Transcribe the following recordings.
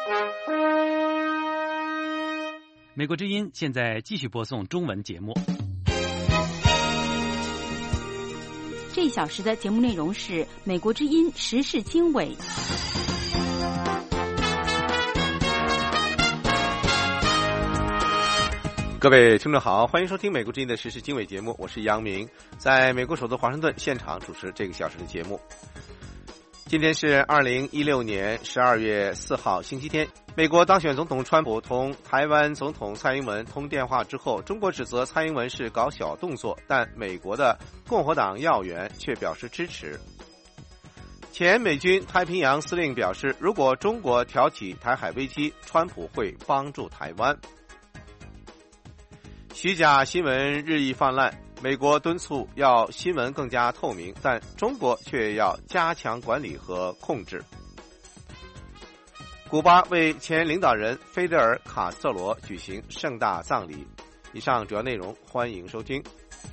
美国之音现在继续播送中文节目。 这一小时的节目内容是美国之音时事经纬。 各位听众好，欢迎收听美国之音的时事经纬节目，我是杨明，在美国首都华盛顿现场主持这个小时的节目。今天是2016年12月4号星期天，美国当选总统川普同台湾总统蔡英文通电话之后，中国指责蔡英文是搞小动作，但美国的共和党要员却表示支持。前美军太平洋司令表示，如果中国挑起台海危机，川普会帮助台湾。虚假新闻日益泛滥，美国敦促要新闻更加透明，但中国却要加强管理和控制。古巴为前领导人菲德尔·卡斯特罗举行盛大葬礼。以上主要内容，欢迎收听。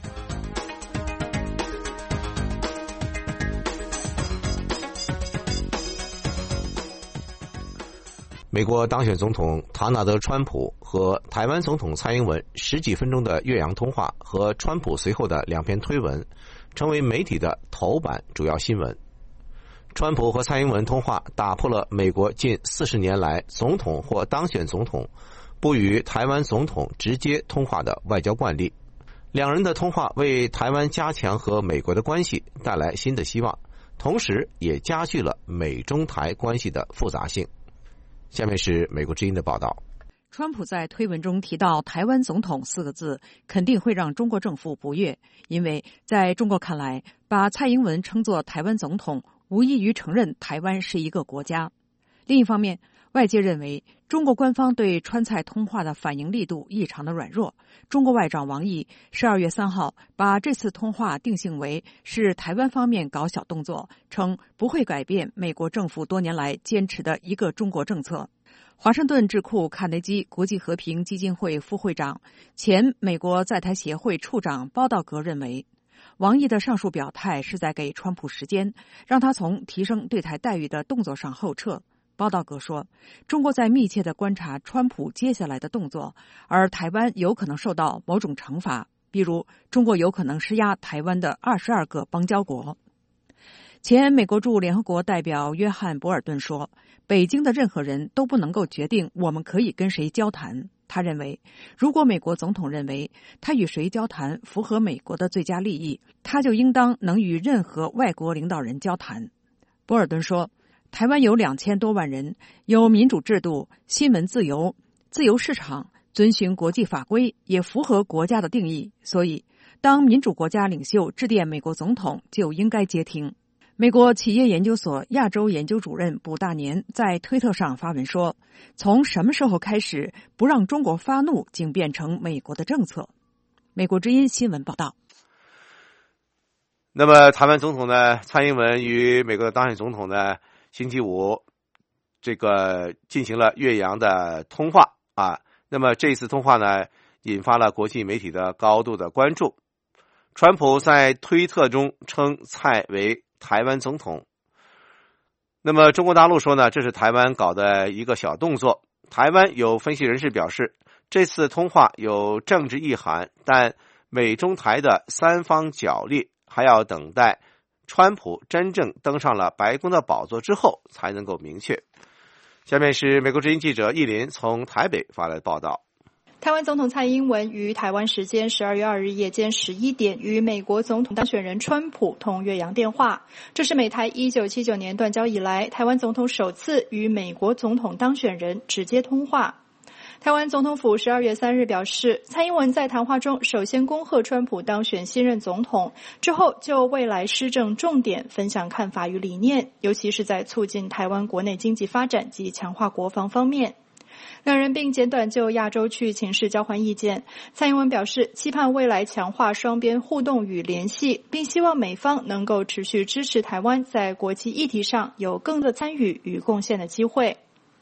美国当选总统唐纳德·川普和台湾总统蔡英文10几分钟的越洋通话和川普随后的2篇推文，成为媒体的头版主要新闻。川普和蔡英文通话打破了美国近40年来总统或当选总统不与台湾总统直接通话的外交惯例。两人的通话为台湾加强和美国的关系带来新的希望，同时也加剧了美中台关系的复杂性。下面是美国之音的报道。 川普在推文中提到台湾总统4个字，肯定会让中国政府不悦，因为在中国看来，把蔡英文称作台湾总统无异于承认台湾是一个国家。另一方面，外界认为中国官方对川蔡通话的反应力度异常的软弱。中国外长王毅12月3号把这次通话定性为是台湾方面搞小动作，称不会改变美国政府多年来坚持的一个中国政策。华盛顿智库卡内基国际和平基金会副会长、前美国在台协会处长包道格认为，王毅的上述表态是在给川普时间，让他从提升对台待遇的动作上后撤。包道格说，中国在密切地观察川普接下来的动作，而台湾有可能受到某种惩罚，比如中国有可能施压台湾的22个邦交国。前美国驻联合国代表约翰·博尔顿说，北京的任何人都不能够决定我们可以跟谁交谈。他认为，如果美国总统认为他与谁交谈符合美国的最佳利益，他就应当能与任何外国领导人交谈。博尔顿说，台湾有2000多万人，有民主制度、新闻自由、自由市场，遵循国际法规，也符合国家的定义，所以当民主国家领袖致电美国总统就应该接听。美国企业研究所亚洲研究主任卜大年在推特上发文说，从什么时候开始不让中国发怒竟变成美国的政策。美国之音新闻报道。 那么台湾总统呢，蔡英文与美国的当选总统呢，星期五这个进行了越洋的通话啊。那么这次通话呢，引发了国际媒体的高度的关注。川普在推特中称蔡为台湾总统。那么中国大陆说呢，这是台湾搞的一个小动作。台湾有分析人士表示，这次通话有政治意涵，但美中台的三方角力还要等待川普真正登上了白宫的宝座之后才能够明确。下面是美国之音记者易林从台北发来的报道。 台湾总统蔡英文于台湾时间12月2日夜间11点与美国总统当选人川普通越洋电话，这是美台1979年断交以来台湾总统首次与美国总统当选人直接通话。台湾总统府12月3日表示，蔡英文在谈话中首先恭贺川普当选新任总统，之后就未来施政重点分享看法与理念，尤其是在促进台湾国内经济发展及强化国防方面。两人并简短就亚洲区域情势交换意见。蔡英文表示，期盼未来强化双边互动与联系，并希望美方能够持续支持台湾在国际议题上有更多参与与贡献的机会。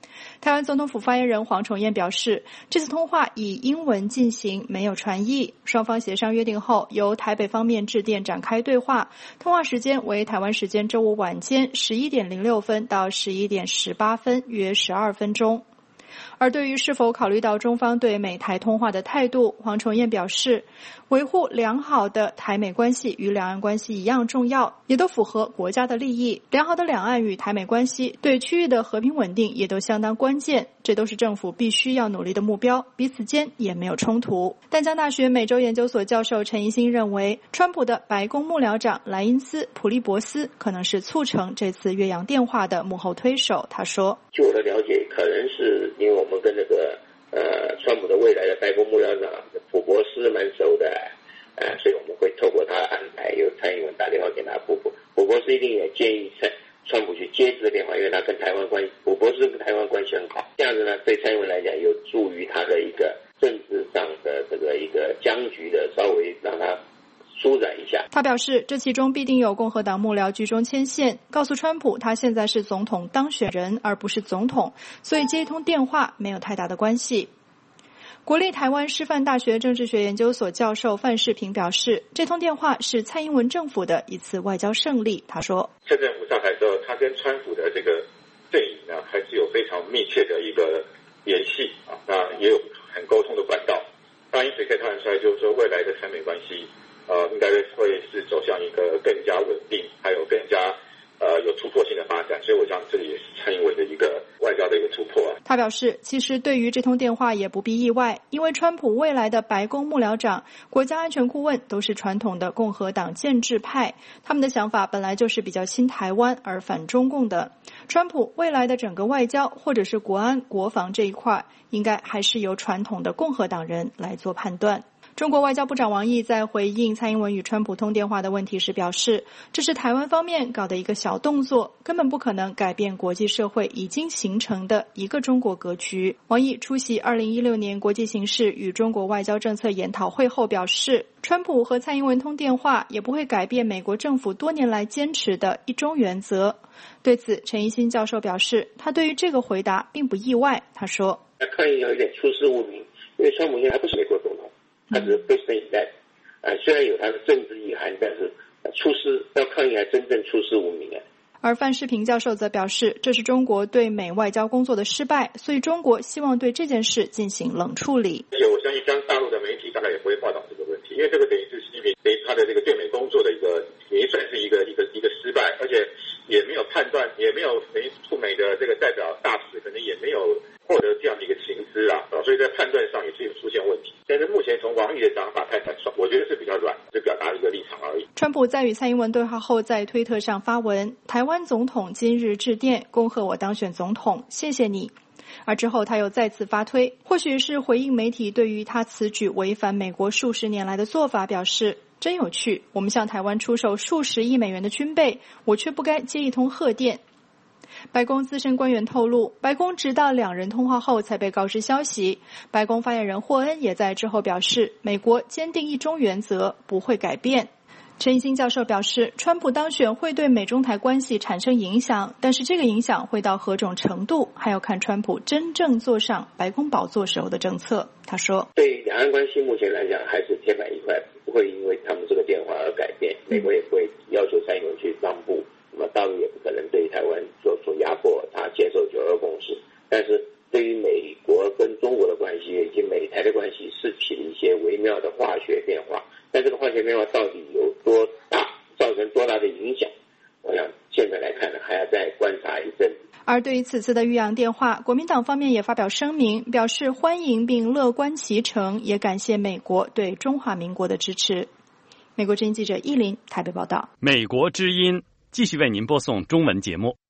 台湾总统府发言人黄崇彦表示，这次通话以英文进行，没有传译。双方协商约定后，由台北方面致电展开对话。通话时间为台湾时间周五晚间11点06分到11点18分，约12分钟。而对于是否考虑到中方对美台通话的态度，黄崇彦表示，维护良好的台美关系与两岸关系一样重要，也都符合国家的利益。良好的两岸与台美关系对区域的和平稳定也都相当关键，这都是政府必须要努力的目标，彼此间也没有冲突。淡江大学美洲研究所教授陈怡兴认为，川普的白宫幕僚长莱因斯·普利伯斯可能是促成这次越洋电话的幕后推手。他说， 据我的了解，可能是因为我们跟那个川普的未来的白宫幕僚长普伯斯蛮熟的，所以我们会透过他安排，由蔡英文打电话给他。普伯斯一定也建议川普去接这个电话，因为他跟台湾关系，普伯斯跟台湾关系很好。这样子呢，对蔡英文来讲有助于他的一个政治上的这个一个僵局的稍微让他舒展一下。 他表示，这其中必定有共和党幕僚居中牵线，告诉川普他现在是总统当选人，而不是总统，所以接一通电话没有太大的关系。国立台湾师范大学政治学研究所教授范世平表示，这通电话是蔡英文政府的一次外交胜利。他说， 蔡政府上台之后，他跟川普的这个阵营呢，还是有非常密切的一个联系啊，那也有很沟通的管道。那因此可以看得出来，就是说未来的台美关系应该会是走向一个更加稳定，还有更加有突破性的发展，所以我想这里也是蔡英文的一个外交的一个突破。 他表示，其实对于这通电话也不必意外，因为川普未来的白宫幕僚长、国家安全顾问都是传统的共和党建制派，他们的想法本来就是比较亲台湾而反中共的。川普未来的整个外交或者是国安国防这一块，应该还是由传统的共和党人来做判断。中国外交部长王毅在回应蔡英文与川普通电话的问题时表示，这是台湾方面搞的一个小动作，根本不可能改变国际社会已经形成的一个中国格局。王毅出席2016年国际形势与中国外交政策研讨会后表示，川普和蔡英文通电话也不会改变美国政府多年来坚持的一中原则。对此，陈怡兴教授表示，他对于这个回答并不意外。他说， 抗议有点出师无名，因为川普现在还不是美国总统，他只是 president elect，虽然有他的政治意涵，但是出师要抗议还真正出师无名。 而范世平教授则表示，这是中国对美外交工作的失败，所以中国希望对这件事进行冷处理。 而且我相信大陆的媒体大概也不会报道这个问题，因为这个等于是习近平对他的这个对美工作的一个，也算是一个失败，而且也没有判断，也没有等于驻美的这个代表大使可能也没有获得这样的一个情资啊，所以在判断上也是有出现问题。但是目前从王毅的讲法看起来，我觉得是比较软，就表达一个立场而已。 川普在与蔡英文对话后，在推特上发文，台湾总统今日致电恭贺我当选总统，谢谢你。而之后他又再次发推，或许是回应媒体对于他此举违反美国数十年来的做法表示，真有趣，我们向台湾出售数十亿美元的军备，我却不该接一通贺电。白宫资深官员透露，白宫直到两人通话后才被告知消息。白宫发言人霍恩也在之后表示，美国坚定一中原则，不会改变。陈怡兴教授表示，川普当选会对美中台关系产生影响，但是这个影响会到何种程度，还要看川普真正坐上白宫宝座时候的政策。他说， 对两岸关系目前来讲还是铁板一块，不会因为他们这个电话而改变，美国也不会要求蔡英文去让步，那么大陆也不可能对台湾做压迫，他接受9·2共识。但是对于美国跟中国的关系以及美台的关系是起了一些微妙的化学变化，但这个化学变化到底有多大，造成多大的影响，我想现在来看呢，还要再观察一阵子。 而对于此次的越洋电话，国民党方面也发表声明，表示欢迎并乐观其成，也感谢美国对中华民国的支持。美国之音记者依林台北报道。 美国之音继续为您播送中文节目。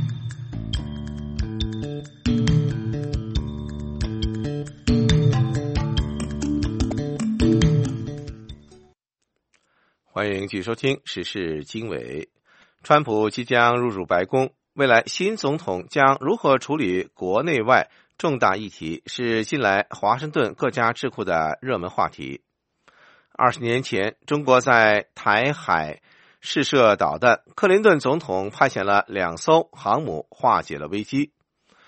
欢迎继续收听时事经纬。川普即将入主白宫，未来新总统将如何处理国内外重大议题，是近来华盛顿各家智库的热门话题。20年前，中国在台海试射导弹，克林顿总统派遣了2艘航母化解了危机。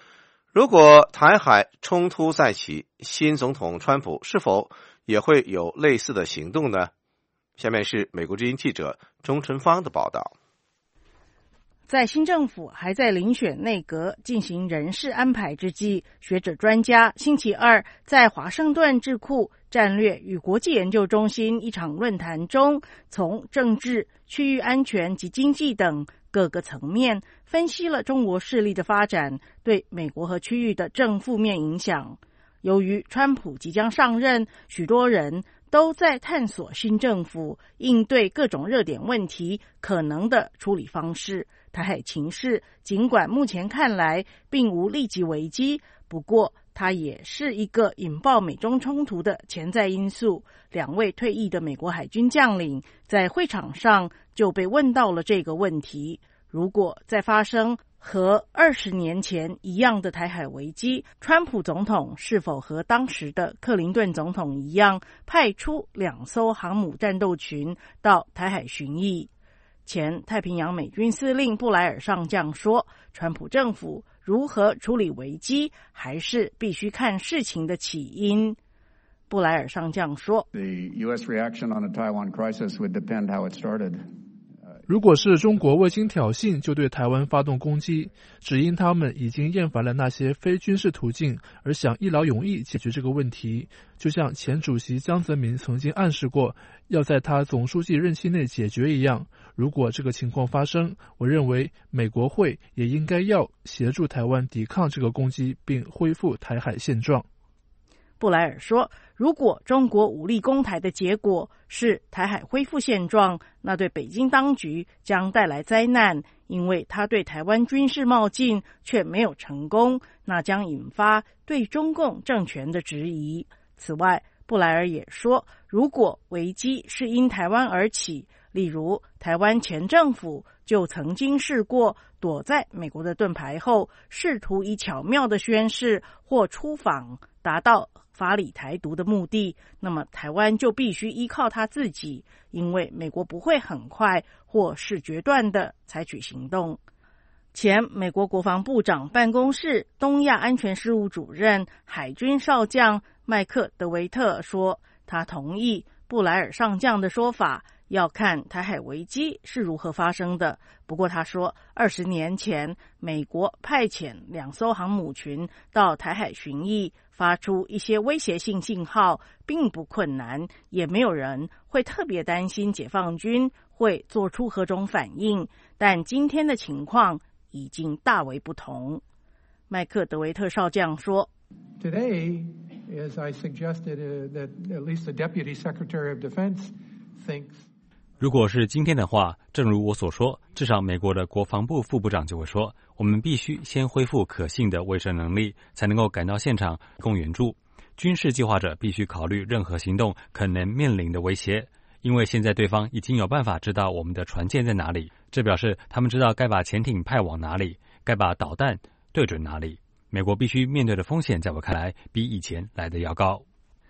如果台海冲突再起，新总统川普是否也会有类似的行动呢？下面是美国之音记者钟纯芳的报道。 在新政府还在遴选内阁进行人事安排之际，学者专家星期二在华盛顿智库战略与国际研究中心一场论坛中，从政治、区域安全及经济等各个层面分析了中国势力的发展对美国和区域的正负面影响。由于川普即将上任，许多人都在探索新政府应对各种热点问题可能的处理方式。台海情势尽管目前看来并无立即危机，不过它也是一个引爆美中冲突的潜在因素。两位退役的美国海军将领在会场上就被问到了这个问题：如果再发生和20年前一样的台海危机，川普总统是否和当时的克林顿总统一样派出2艘航母战斗群到台海巡弋？前太平洋美军司令布莱尔上将说，川普政府如何处理危机还是必须看事情的起因。布莱尔上将说， The U.S. reaction on the Taiwan crisis would depend how it started. 如果是中国未经挑衅就对台湾发动攻击，只因他们已经厌烦了那些非军事途径而想一劳永逸解决这个问题，就像前主席江泽民曾经暗示过要在他总书记任期内解决一样。如果这个情况发生，我认为美国会也应该要协助台湾抵抗这个攻击并恢复台海现状。 布莱尔说，如果中国武力攻台的结果是台海恢复现状，那对北京当局将带来灾难，因为他对台湾军事冒进却没有成功，那将引发对中共政权的质疑。此外，布莱尔也说，如果危机是因台湾而起，例如台湾前政府就曾经试过躲在美国的盾牌后，试图以巧妙的宣示或出访达到法理台独的目的，那么台湾就必须依靠他自己，因为美国不会很快或是决断地采取行动。前美国国防部长办公室东亚安全事务主任海军少将麦克德维特说，他同意布莱尔上将的说法，要看台海危机是如何发生的。不过他说，20年前美国派遣2艘航母群到台海巡弋，发出一些威胁性信号并不困难，也没有人会特别担心解放军会做出何种反应，但今天的情况已经大为不同。麦克德维特少将说， Today, as I suggested, that at least the Deputy Secretary of Defense thinks 如果是今天的话，正如我所说，至少美国的国防部副部长就会说，我们必须先恢复可信的卫生能力，才能够赶到现场供援助。军事计划者必须考虑任何行动可能面临的威胁，因为现在对方已经有办法知道我们的船舰在哪里，这表示他们知道该把潜艇派往哪里，该把导弹对准哪里。美国必须面对的风险在我看来比以前来得要高。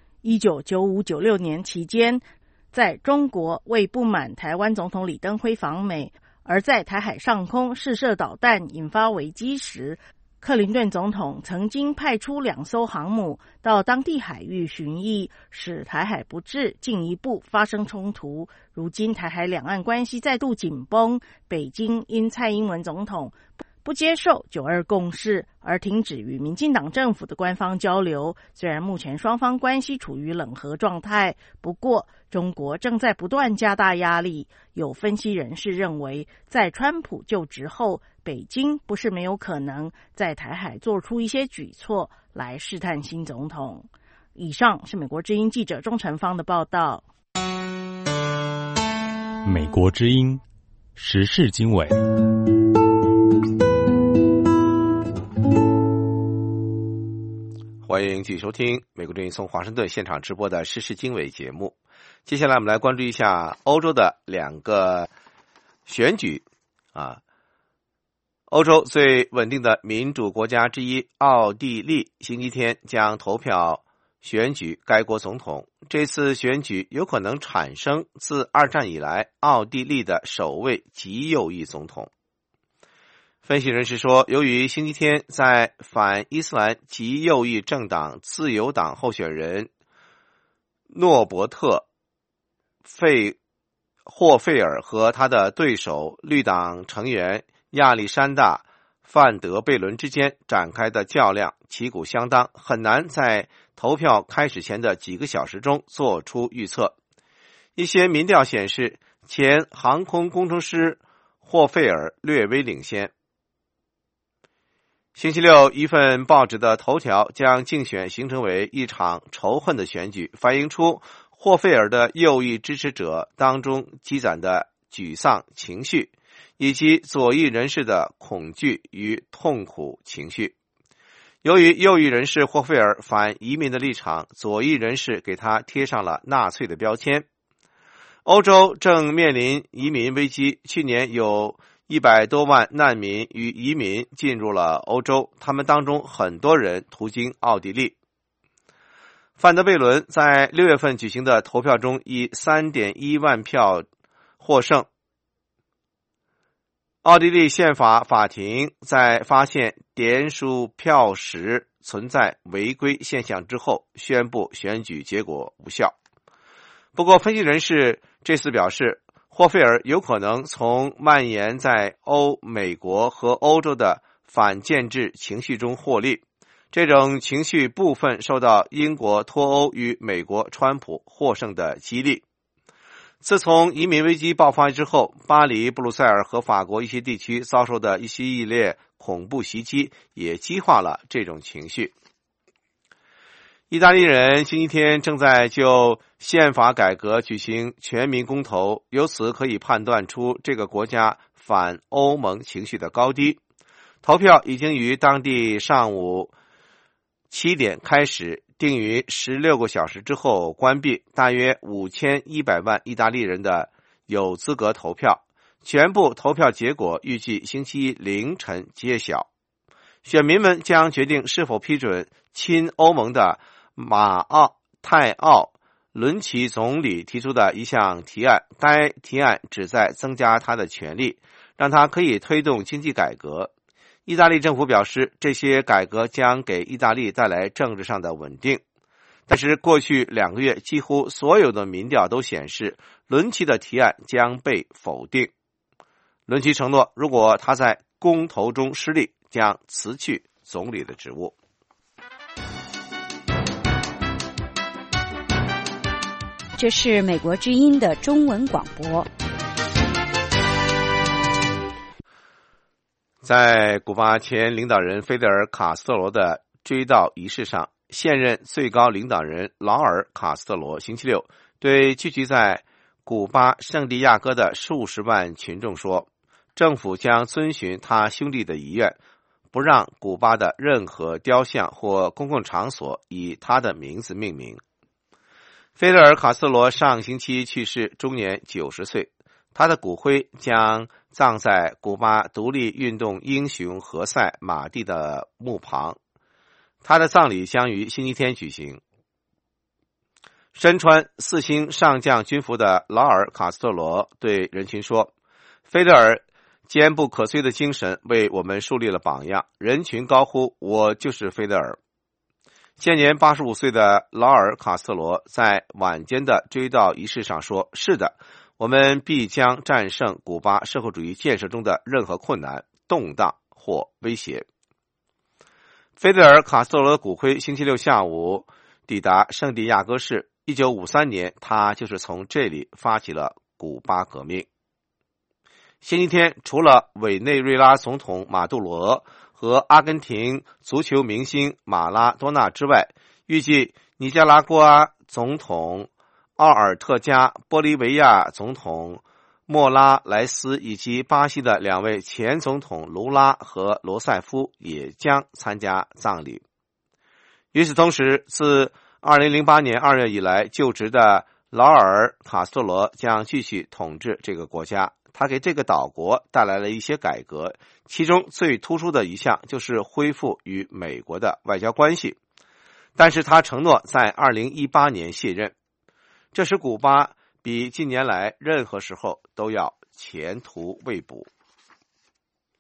1995-96年期间，在中国为不满台湾总统李登辉访美，而在台海上空试射导弹引发危机时，克林顿总统曾经派出2艘航母到当地海域巡弋，使台海不致进一步发生冲突。如今台海两岸关系再度紧绷，北京因蔡英文总统不接受9·2共识而停止与民进党政府的官方交流。虽然目前双方关系处于冷和状态，不过中国正在不断加大压力。有分析人士认为，在川普就职后，北京不是没有可能在台海做出一些举措来试探新总统。以上是美国之音记者钟成芳的报道。 美国之音时事经纬。 欢迎继续收听美国之音从华盛顿现场直播的时事经纬节目。接下来我们来关注一下欧洲的2个选举欧洲最稳定的民主国家之一奥地利星期天将投票选举该国总统。这次选举有可能产生自2战以来奥地利的首位极右翼总统。 分析人士说，由于星期天在反伊斯兰极右翼政党自由党候选人诺伯特·霍费尔和他的对手绿党成员亚历山大·范德贝伦之间展开的较量旗鼓相当，很难在投票开始前的几个小时中做出预测。一些民调显示，前航空工程师霍费尔略微领先。星期六，一份报纸的头条将竞选形成为一场仇恨的选举，反映出霍费尔的右翼支持者当中积攒的沮丧情绪，以及左翼人士的恐惧与痛苦情绪。由于右翼人士霍费尔反移民的立场，左翼人士给他贴上了纳粹的标签。欧洲正面临移民危机，去年有100多万难民与移民进入了欧洲，他们当中很多人途经奥地利。范德贝伦在6月份举行的投票中以 3.1 万票获胜。奥地利宪法法庭在发现点数票时存在违规现象之后，宣布选举结果无效。不过，分析人士这次表示，霍费尔有可能从蔓延在美国和欧洲的反建制情绪中获利，这种情绪部分受到英国脱欧与美国川普获胜的激励。自从移民危机爆发之后，巴黎、布鲁塞尔和法国一些地区遭受的一系列恐怖袭击也激化了这种情绪。意大利人星期天正在就宪法改革举行全民公投，由此可以判断出这个国家反欧盟情绪的高低。投票已经于当地上午7点开始，定于16个小时之后关闭。大约5100万意大利人的有资格投票，全部投票结果预计星期一凌晨揭晓。选民们将决定是否批准亲欧盟的泰奥伦齐总理提出的一项提案。该提案旨在增加他的权力，让他可以推动经济改革。意大利政府表示，这些改革将给意大利带来政治上的稳定。但是过去2个月，几乎所有的民调都显示，伦齐的提案将被否定。伦齐承诺，如果他在公投中失利，将辞去总理的职务。 这是美国之音的中文广播。 在古巴前领导人菲德尔·卡斯特罗的追悼仪式上，现任最高领导人劳尔·卡斯特罗星期六对聚集在古巴圣地亚哥的数十万群众说，政府将遵循他兄弟的遗愿，不让古巴的任何雕像或公共场所以他的名字命名。菲德尔·卡斯特罗上星期去世，终年90岁。他的骨灰将葬在古巴独立运动英雄何塞·马蒂的墓旁，他的葬礼将于星期天举行。身穿4星上将军服的劳尔·卡斯特罗对人群说，菲德尔坚不可摧的精神为我们树立了榜样。人群高呼，我就是菲德尔。现年85岁的劳尔·卡斯特罗在晚间的追悼仪式上说，是的，我们必将战胜古巴社会主义建设中的任何困难、动荡或威胁。菲德尔·卡斯特罗的骨灰星期六下午抵达圣地亚哥市。1953年，他就是从这里发起了古巴革命。星期天，除了委内瑞拉总统马杜罗和阿根廷足球明星马拉多纳之外，预计尼加拉瓜总统奥尔特加、玻利维亚总统莫拉莱斯以及巴西的2位前总统卢拉和罗塞夫也将参加葬礼。与此同时，自2008年2月以来就职的劳尔·卡斯特罗将继续统治这个国家。他给这个岛国带来了一些改革，其中最突出的一项就是恢复与美国的外交关系。但是他承诺在2018年卸任，这使古巴比近年来任何时候都要前途未卜。那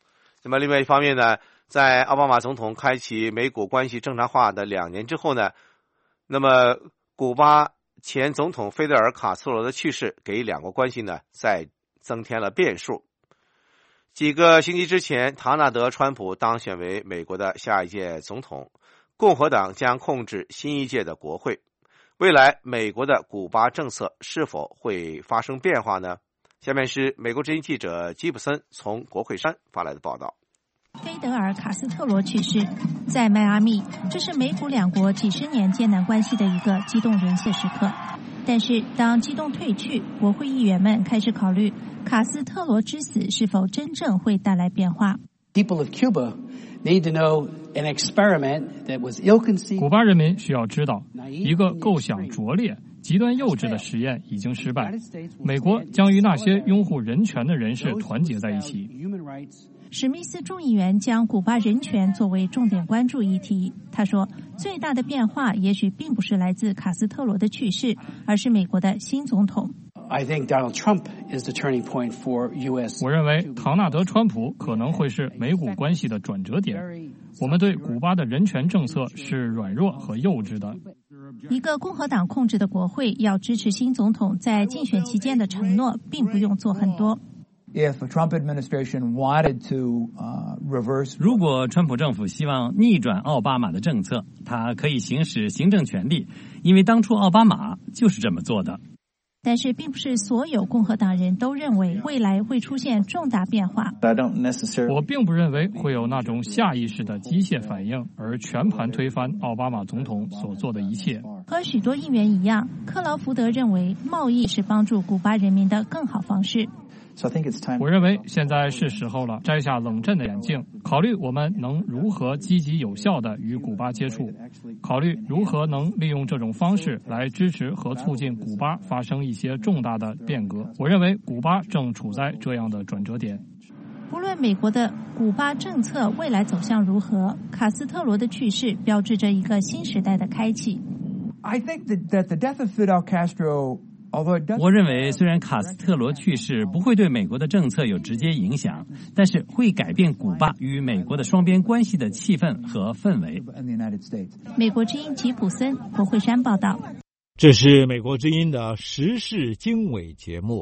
那么另外一方面呢，在奥巴马总统开启美古关系正常化的2年之后呢，那么古巴前总统菲德尔·卡斯特罗的去世给两国关系呢再增添了变数。几个星期之前，唐纳德·川普当选为美国的下一届总统，共和党将控制新一届的国会。未来美国的古巴政策是否会发生变化呢？下面是美国之音记者基普森从国会山发来的报道。 菲德尔·卡斯特罗去世，在迈阿密，这是美古两国几十年艰难关系的一个激动人心时刻。但是当激动退去，国会议员们开始考虑卡斯特罗之死是否真正会带来变化。 People of Cuba need to know an experiment that was ill-conceived. 古巴人民需要知道，一个构想拙劣、极端幼稚的实验已经失败。美国将与那些拥护人权的人士团结在一起。 史密斯众议员将古巴人权作为重点关注议题。他说，最大的变化也许并不是来自卡斯特罗的去世，而是美国的新总统。 I think Donald Trump is the turning point for U.S. 我认为唐纳德·川普可能会是美古关系的转折点。我们对古巴的人权政策是软弱和幼稚的。 一个共和党控制的国会要支持新总统在竞选期间的承诺，并不用做很多。 If the Trump administration wanted to reverse， 如果川普政府希望逆转奥巴马的政策，他可以行使行政权力，因为当初奥巴马就是这么做的。 但是并不是所有共和党人都认为未来会出现重大变化。 我并不认为会有那种下意识的机械反应，而全盘推翻奥巴马总统所做的一切。 和许多议员一样，克劳福德认为贸易是帮助古巴人民的更好方式。 我认为现在是时候了，摘下冷战的眼镜，考虑我们能如何积极有效地与古巴接触，考虑如何能利用这种方式来支持和促进古巴发生一些重大的变革。我认为古巴正处在这样的转折点。 不论美国的古巴政策未来走向如何，卡斯特罗的去世标志着一个新时代的开启。 I think that the death of Fidel Castro， 我认为，虽然卡斯特罗去世不会对美国的政策有直接影响，但是会改变古巴与美国的双边关系的气氛和氛围。 美国之音吉普森，国会山报道。 这是美国之音的时事经纬节目。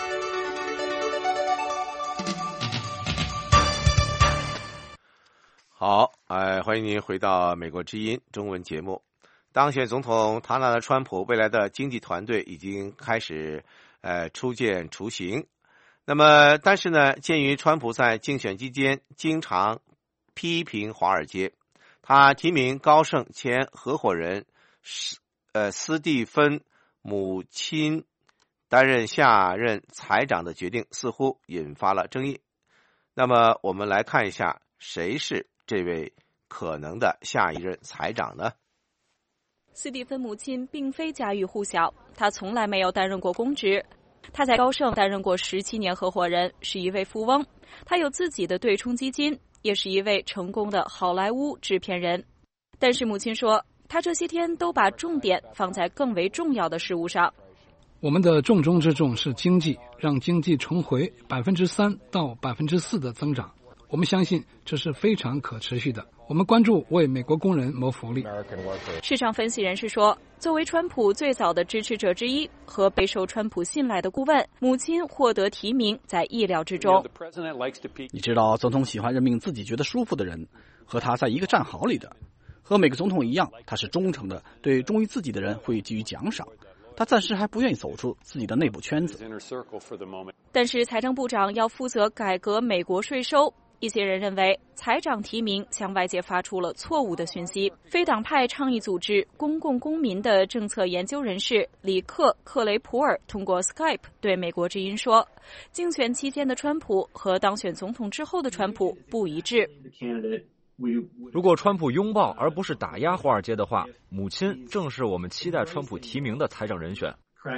好，欢迎您回到美国之音中文节目。当选总统唐纳德·川普未来的经济团队已经开始初见雏形。那么，但是呢，鉴于川普在竞选期间经常批评华尔街，他提名高盛前合伙人斯蒂芬母亲担任下任财长的决定似乎引发了争议。那么，我们来看一下谁是这位可能的下一任财长呢？ 斯蒂芬母亲并非家喻户晓，她从来没有担任过公职。她在高盛担任过17年合伙人，是一位富翁。她有自己的对冲基金，也是一位成功的好莱坞制片人。但是母亲说，她这些天都把重点放在更为重要的事物上。 我们的重中之重是经济，让经济重回3%到4%的增长。我们相信这是非常可持续的。我们关注为美国工人谋福利。 市场分析人士说，作为川普最早的支持者之一和备受川普信赖的顾问，母亲获得提名在意料之中。 你知道，总统喜欢任命自己觉得舒服的人，和他在一个战壕里的。和每个总统一样，他是忠诚的，对忠于自己的人会给予奖赏。他暂时还不愿意走出自己的内部圈子。 但是财政部长要负责改革美国税收。一些人认为，财长提名向外界发出了错误的讯息。非党派倡议组织公共公民的政策研究人士里克·克雷普尔通过 Skype 对美国之音说，竞选期间的川普和当选总统之后的川普不一致。 如果川普拥抱而不是打压华尔街的话，母亲正是我们期待川普提名的财长人选。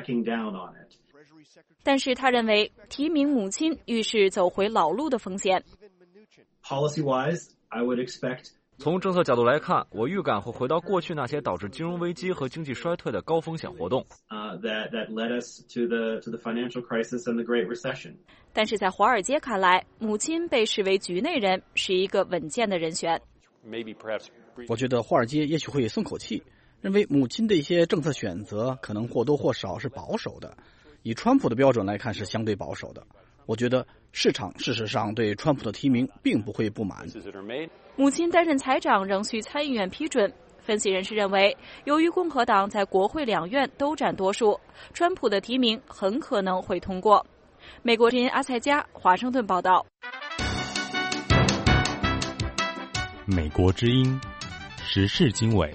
但是他认为，提名母亲预示走回老路的风险。 从政策角度来看，我预感会回到过去那些导致金融危机和经济衰退的高风险活动。 That led us to the financial crisis and the Great Recession. 但是在华尔街看来，母亲被视为局内人，是一个稳健的人选。 我觉得华尔街也许会松口气，认为母亲的一些政策选择可能或多或少是保守的，以川普的标准来看是相对保守的。我觉得市场事实上对川普的提名并不会不满。 母亲担任财长仍需参议院批准。分析人士认为，由于共和党在国会两院都占多数，川普的提名很可能会通过。美国之音阿塞加，华盛顿报道。 美国之音时事经纬。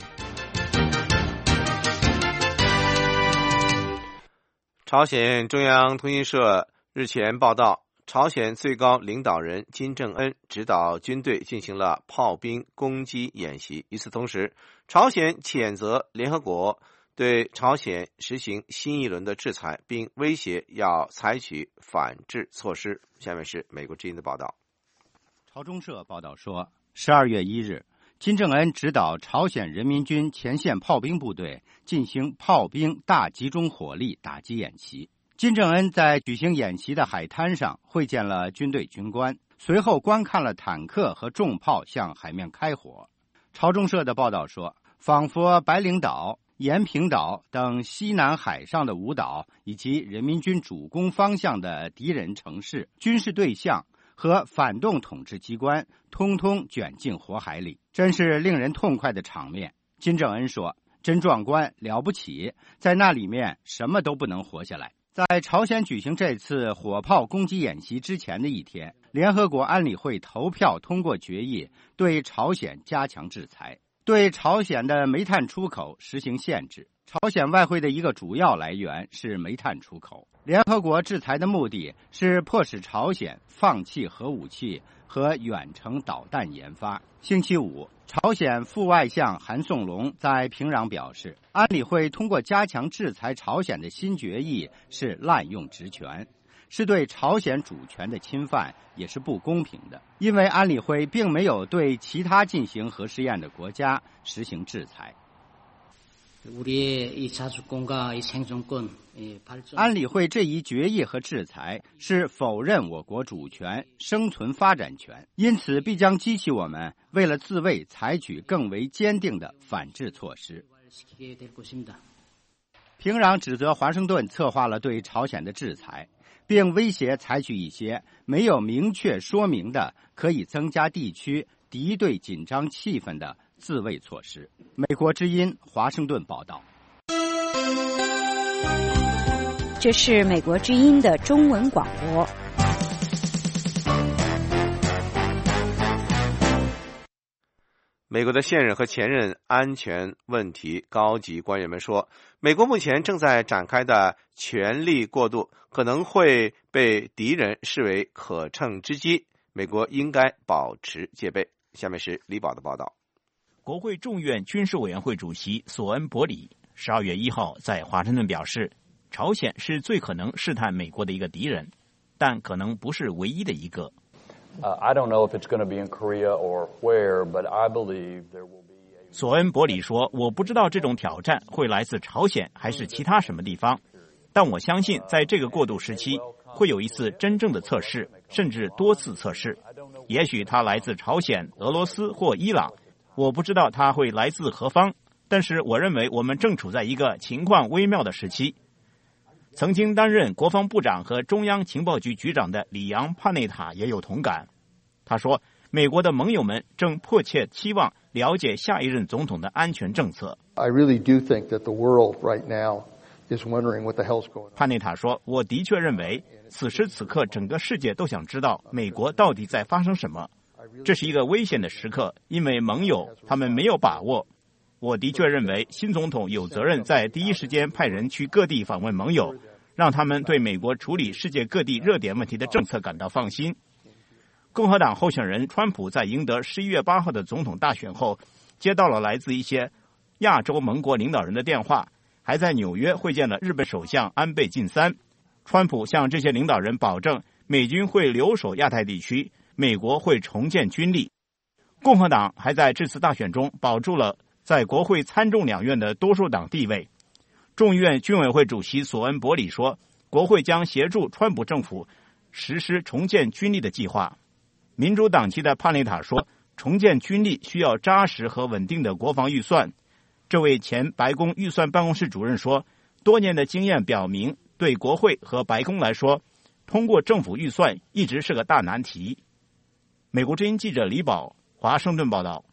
朝鲜中央通讯社日前报道，朝鲜最高领导人金正恩指导军队进行了炮兵攻击演习。与此同时，朝鲜谴责联合国对朝鲜实行新一轮的制裁，并威胁要采取反制措施。下面是美国之音的报道。 朝中社报道说，12月1日，金正恩指导朝鲜人民军前线炮兵部队进行炮兵大集中火力打击演习。金正恩在举行演习的海滩上会见了军队军官，随后观看了坦克和重炮向海面开火。朝中社的报道说，仿佛白领岛、延平岛等西南海上的五岛以及人民军主攻方向的敌人城市、军事对象和反动统治机关通通卷进火海里，真是令人痛快的场面。金正恩说，真壮观，了不起，在那里面什么都不能活下来。在朝鲜举行这次火炮攻击演习之前的一天，联合国安理会投票通过决议，对朝鲜加强制裁，对朝鲜的煤炭出口实行限制。朝鲜外汇的一个主要来源是煤炭出口。联合国制裁的目的是迫使朝鲜放弃核武器和远程导弹研发。星期五，朝鲜副外相韩颂龙在平壤表示，安理会通过加强制裁朝鲜的新决议是滥用职权，是对朝鲜主权的侵犯，也是不公平的，因为安理会并没有对其他进行核试验的国家实行制裁。安理会这一决议和制裁是否认我国主权、生存发展权，因此必将激起我们为了自卫采取更为坚定的反制措施。平壤指责华盛顿策划了对朝鲜的制裁，并威胁采取一些没有明确说明的可以增加地区敌对紧张气氛的自卫措施。美国之音华盛顿报道。 这是美国之音的中文广播。 美国的现任和前任安全问题高级官员们说，美国目前正在展开的权力过渡可能会被敌人视为可乘之机，美国应该保持戒备。下面是李宝的报道。 国会众院军事委员会主席索恩伯里12月1号在华盛顿表示，朝鲜是最可能试探美国的一个敌人，但可能不是唯一的一个。 I don't know if it's going to be in Korea or where, but I believe there will be a... 索恩伯里说，我不知道这种挑战会来自朝鲜还是其他什么地方，但我相信在这个过渡时期会有一次真正的测试，甚至多次测试。也许它来自朝鲜、俄罗斯或伊朗，我不知道它会来自何方，但是我认为我们正处在一个情况微妙的时期。曾经担任国防部长和中央情报局局长的里昂·帕内塔也有同感。他说，美国的盟友们正迫切期望了解下一任总统的安全政策。 I really do think that the world right now is wondering what the hell's going on. 帕内塔说，我的确认为此时此刻整个世界都想知道美国到底在发生什么。这是一个危险的时刻，因为盟友他们没有把握。我的确认为新总统有责任在第一时间派人去各地访问盟友，让他们对美国处理世界各地热点问题的政策感到放心。共和党候选人川普在赢得11月8号的总统大选后，接到了来自一些亚洲盟国领导人的电话，还在纽约会见了日本首相安倍晋三。川普向这些领导人保证，美军会留守亚太地区，美国会重建军力。 共和党还在这次大选中保住了在国会参众两院的多数党地位。众议院军委会主席索恩伯里说，国会将协助川普政府实施重建军力的计划。民主党籍的帕内塔说，重建军力需要扎实和稳定的国防预算。这位前白宫预算办公室主任说，多年的经验表明，对国会和白宫来说，通过政府预算一直是个大难题。美国之音记者李宝华盛顿报道。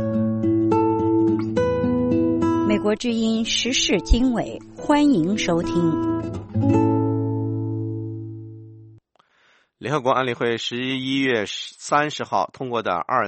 美国之音时事经纬，欢迎收听。 联合国安理会11月30号通过的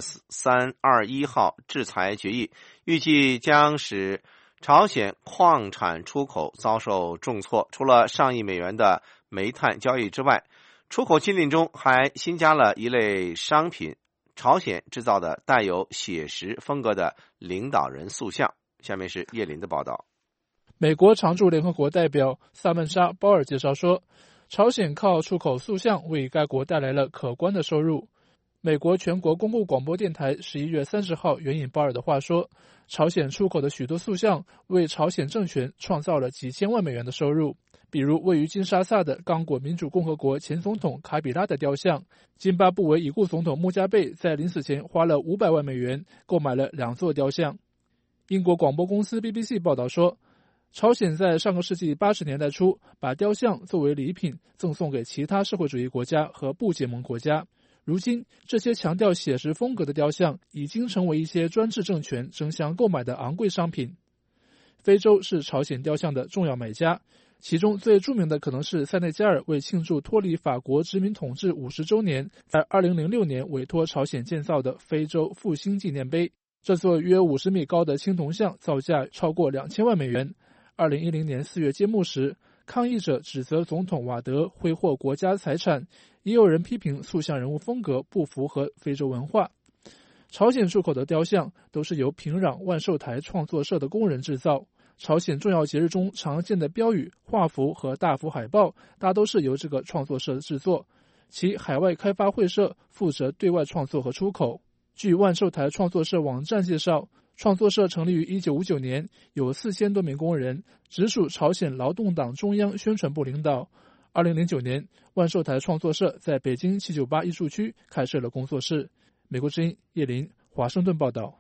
2321号制裁决议，预计将使朝鲜矿产出口遭受重挫。除了上亿美元的煤炭交易之外，出口禁令中还新加了一类商品，朝鲜制造的带有写实风格的领导人塑像。下面是叶林的报道。 美国常驻联合国代表萨曼莎·鲍尔介绍说，朝鲜靠出口塑像为该国带来了可观的收入。美国全国公共广播电台11月30号援引鲍尔的话说，朝鲜出口的许多塑像为朝鲜政权创造了几千万美元的收入，比如位于金沙萨的刚果民主共和国前总统卡比拉的雕像。津巴布韦已故总统穆加贝在临死前花了500万美元购买了2座雕像。英国广播公司 BBC 报道说，朝鲜在上个世纪80年代初把雕像作为礼品赠送给其他社会主义国家和不结盟国家。如今，这些强调写实风格的雕像已经成为一些专制政权争相购买的昂贵商品。非洲是朝鲜雕像的重要买家，其中最著名的可能是塞内加尔为庆祝脱离法国殖民统治50周年，在2006年委托朝鲜建造的非洲复兴纪念碑。这座约50米高的青铜像造价超过2000万美元。2010年4月揭幕时，抗议者指责总统瓦德挥霍国家财产，也有人批评塑像人物风格不符合非洲文化。朝鲜出口的雕像都是由平壤万寿台创作社的工人制造。朝鲜重要节日中常见的标语、画幅和大幅海报大都是由这个创作社制作，其海外开发会社负责对外创作和出口。据万寿台创作社网站介绍，创作社成立于1959年，有4000多名工人，直属朝鲜劳动党中央宣传部领导。2009年，万寿台创作社在北京798艺术区开设了工作室。美国之音叶林，华盛顿报道。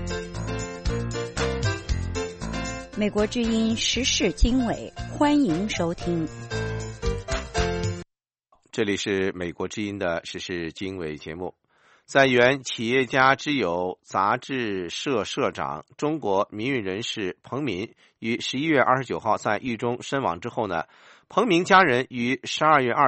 美国之音时事经纬，欢迎收听。 这里是美国之音的时事经纬节目。在原企业家之友杂志社社长、中国民运人士彭明于11月29号在狱中身亡之后呢，彭明家人于12月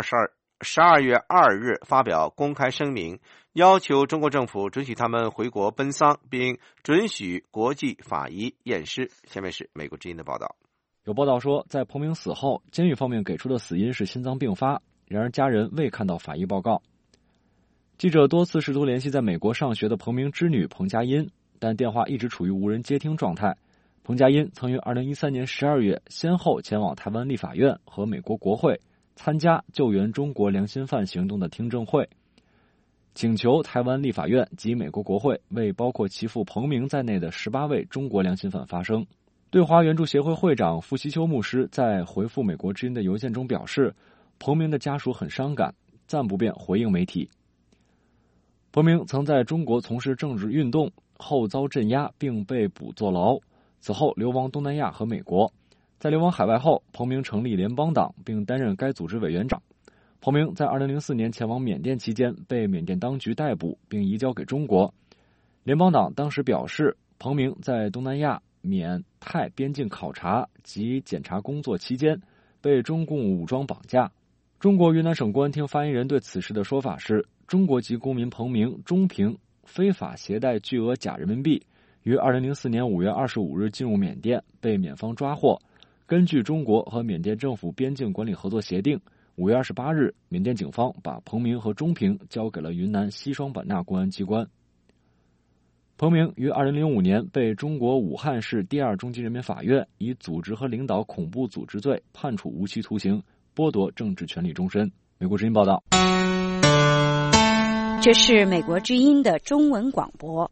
2日发表公开声明，要求中国政府准许他们回国奔丧，并准许国际法医验尸。下面是美国之音的报道。 有报道说，在彭明死后，监狱方面给出的死因是心脏病发，然而家人未看到法医报告。记者多次试图联系在美国上学的彭明之女彭佳音，但电话一直处于无人接听状态。彭佳音曾于2013年12月先后前往台湾立法院和美国国会参加救援中国良心犯行动的听证会，请求台湾立法院及美国国会为包括其父彭明在内的18位中国良心犯发声。对华援助协会会长傅习秋牧师在回复美国之音的邮件中表示，彭明的家属很伤感，暂不便回应媒体。彭明曾在中国从事政治运动，后遭镇压并被捕坐牢，此后流亡东南亚和美国。在流亡海外后，彭明成立联邦党并担任该组织委员长。彭明在2004年前往缅甸期间被缅甸当局逮捕并移交给中国。联邦党当时表示，彭明在东南亚缅泰边境考察及检查工作期间被中共武装绑架。中国云南省公安厅发言人对此事的说法是，中国籍公民彭明中平非法携带巨额假人民币，于2004年5月25日进入缅甸，被缅方抓获。根据中国和缅甸政府边境管理合作协定，5月28日，缅甸警方把彭明和中平交给了云南西双版纳公安机关。彭明于2005年被中国武汉市第2中级人民法院以组织和领导恐怖组织罪判处无期徒刑，剥夺政治权利终身。美国之音报道。 这是美国之音的中文广播。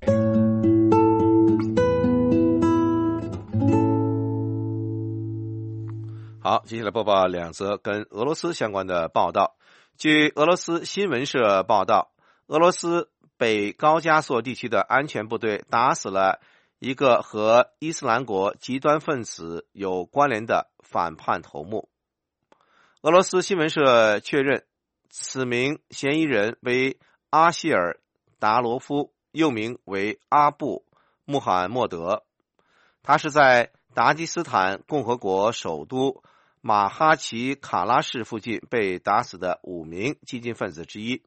好，接下来播报两则跟俄罗斯相关的报道。据俄罗斯新闻社报道，俄罗斯北高加索地区的安全部队打死了一个和伊斯兰国极端分子有关联的反叛头目。俄罗斯新闻社确认，此名嫌疑人为阿希尔·达罗夫，又名为阿布·穆罕默德。他是在达吉斯坦共和国首都马哈奇卡拉市附近被打死的5名激进分子之一。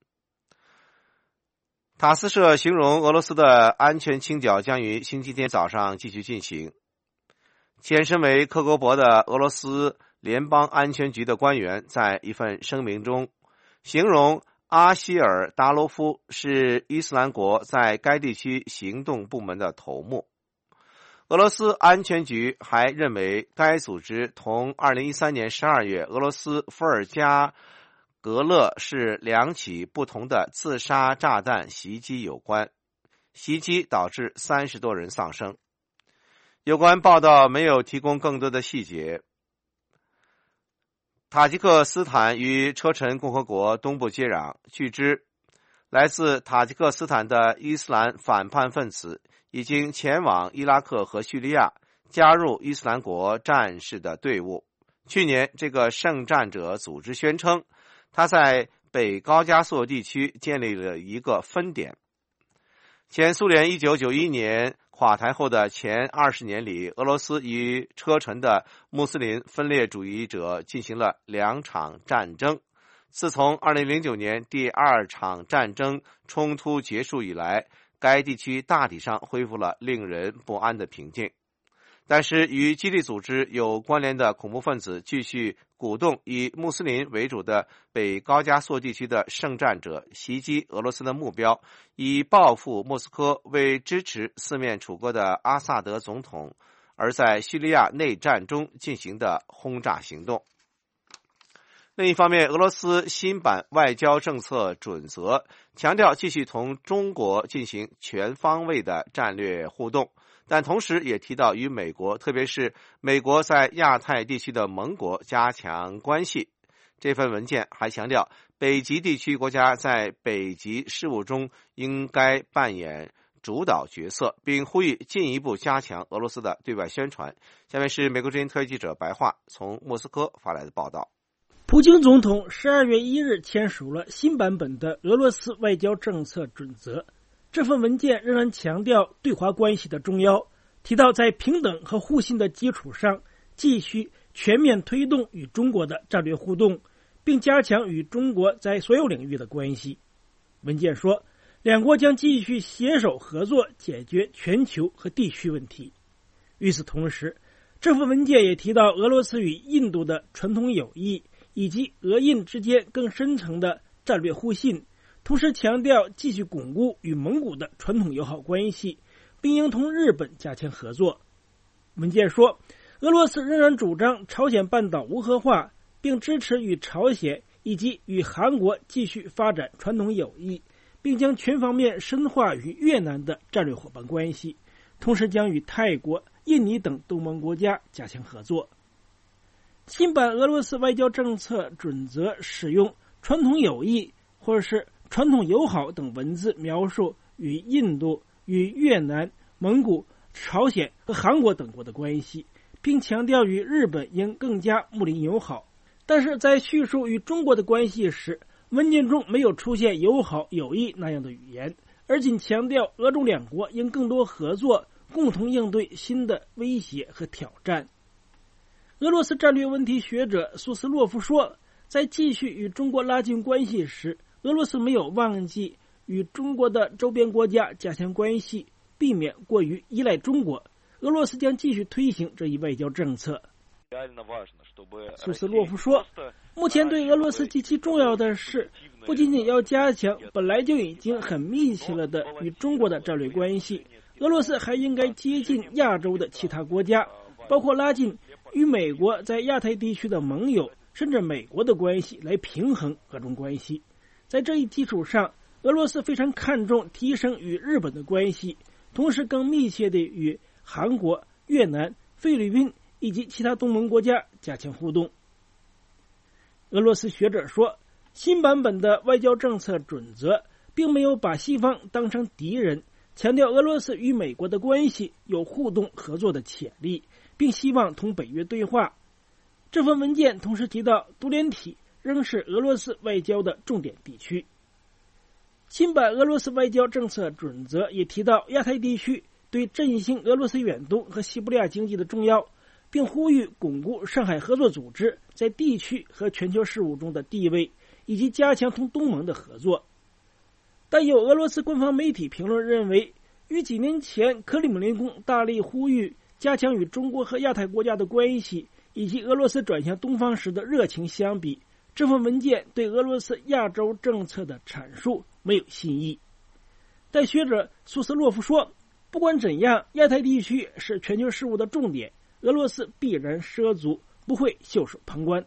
塔斯社形容俄罗斯的安全清剿将于星期天早上继续进行。前身为克格勃的俄罗斯联邦安全局的官员在一份声明中形容阿希尔·达罗夫是伊斯兰国在该地区行动部门的头目。俄罗斯安全局还认为该组织同2013年12月俄罗斯伏尔加格勒市2起不同的自杀炸弹袭击有关，袭击导致30多人丧生。有关报道没有提供更多的细节。塔吉克斯坦与车臣共和国东部接壤，据知来自塔吉克斯坦的伊斯兰反叛分子已经前往伊拉克和叙利亚，加入伊斯兰国战士的队伍。去年，这个圣战者组织宣称，他在北高加索地区建立了一个分点。前苏联1991年垮台后的前20年里，俄罗斯与车臣的穆斯林分裂主义者进行了2场战争。自从2009年第2场战争冲突结束以来，该地区大体上恢复了令人不安的平静。但是与基地组织有关联的恐怖分子继续鼓动以穆斯林为主的北高加索地区的圣战者袭击俄罗斯的目标，以报复莫斯科为支持四面楚歌的阿萨德总统而在叙利亚内战中进行的轰炸行动。另一方面，俄罗斯新版外交政策准则强调继续同中国进行全方位的战略互动，但同时也提到与美国，特别是美国在亚太地区的盟国加强关系。这份文件还强调，北极地区国家在北极事务中应该扮演主导角色，并呼吁进一步加强俄罗斯的对外宣传。下面是美国之音特约记者白桦从莫斯科发来的报道。 普京总统12月1日签署了新版本的俄罗斯外交政策准则。这份文件仍然强调对华关系的重要，提到在平等和互信的基础上，继续全面推动与中国的战略互动，并加强与中国在所有领域的关系。文件说，两国将继续携手合作解决全球和地区问题。与此同时，这份文件也提到俄罗斯与印度的传统友谊，以及俄印之间更深层的战略互信，同时强调继续巩固与蒙古的传统友好关系，并应同日本加强合作。文件说，俄罗斯仍然主张朝鲜半岛无核化，并支持与朝鲜以及与韩国继续发展传统友谊，并将全方面深化与越南的战略伙伴关系，同时将与泰国、印尼等东盟国家加强合作。新版俄罗斯外交政策准则使用传统友谊或者是传统友好等文字描述与印度、与越南、蒙古、朝鲜和韩国等国的关系，并强调与日本应更加睦邻友好。但是在叙述与中国的关系时，文件中没有出现友好友谊那样的语言，而仅强调俄中两国应更多合作，共同应对新的威胁和挑战。俄罗斯战略问题学者苏斯洛夫说，在继续与中国拉近关系时，俄罗斯没有忘记与中国的周边国家加强关系，避免过于依赖中国。俄罗斯将继续推行这一外交政策。苏斯洛夫说，目前对俄罗斯极其重要的是，不仅仅要加强本来就已经很密切了的与中国的战略关系，俄罗斯还应该接近亚洲的其他国家，包括拉近与美国在亚太地区的盟友，甚至美国的关系，来平衡俄中关系。在这一基础上， 俄罗斯非常看重提升与日本的关系，同时更密切地与韩国、越南、菲律宾以及其他东盟国家加强互动。俄罗斯学者说，新版本的外交政策准则并没有把西方当成敌人，强调俄罗斯与美国的关系有互动合作的潜力，并希望同北约对话。这份文件同时提到，独联体仍是俄罗斯外交的重点地区。新版俄罗斯外交政策准则也提到亚太地区对振兴俄罗斯远东和西伯利亚经济的重要，并呼吁巩固上海合作组织在地区和全球事务中的地位，以及加强同东盟的合作。但有俄罗斯官方媒体评论认为，与几年前克里姆林宫大力呼吁加强与中国和亚太国家的关系，以及俄罗斯转向东方时的热情相比，这份文件对俄罗斯亚洲政策的阐述没有新意。但学者苏斯洛夫说，不管怎样，亚太地区是全球事务的重点，俄罗斯必然涉足，不会袖手旁观。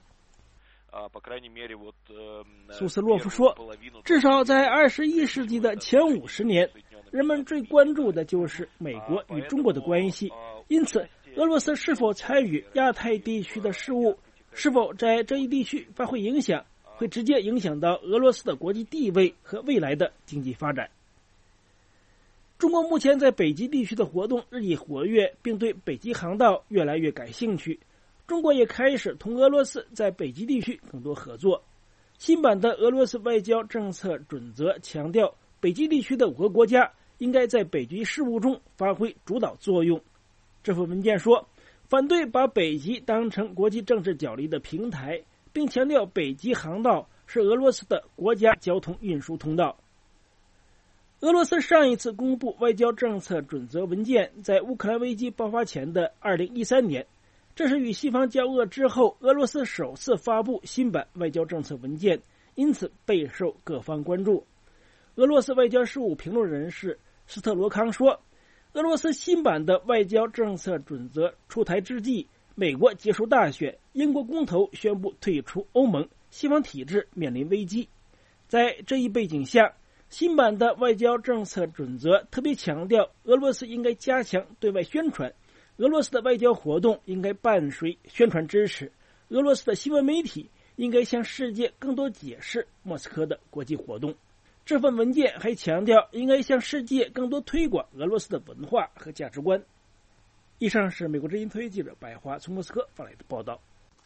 苏斯洛夫说，至少在21世纪的前50年，人们最关注的就是美国与中国的关系，因此俄罗斯是否参与亚太地区的事务，是否在这一地区发挥影响，会直接影响到俄罗斯的国际地位和未来的经济发展。中国目前在北极地区的活动日益活跃，并对北极航道越来越感兴趣。中国也开始同俄罗斯在北极地区更多合作。新版的俄罗斯外交政策准则强调，北极地区的5个国家应该在北极事务中发挥主导作用。这份文件说，反对把北极当成国际政治角力的平台，并强调北极航道是俄罗斯的国家交通运输通道。俄罗斯上一次公布外交政策准则文件在乌克兰危机爆发前的2013年，这是与西方交恶之后俄罗斯首次发布新版外交政策文件，因此备受各方关注。俄罗斯外交事务评论人士斯特罗康说，俄罗斯新版的外交政策准则出台之际，美国结束大选，英国公投宣布退出欧盟，西方体制面临危机。在这一背景下，新版的外交政策准则特别强调，俄罗斯应该加强对外宣传，俄罗斯的外交活动应该伴随宣传支持，俄罗斯的新闻媒体应该向世界更多解释莫斯科的国际活动。这份文件还强调，应该向世界更多推广俄罗斯的文化和价值观。以上是美国之音特约记者白华从莫斯科发来的报道。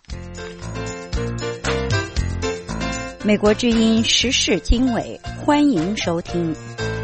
美国之音时事经纬，欢迎收听。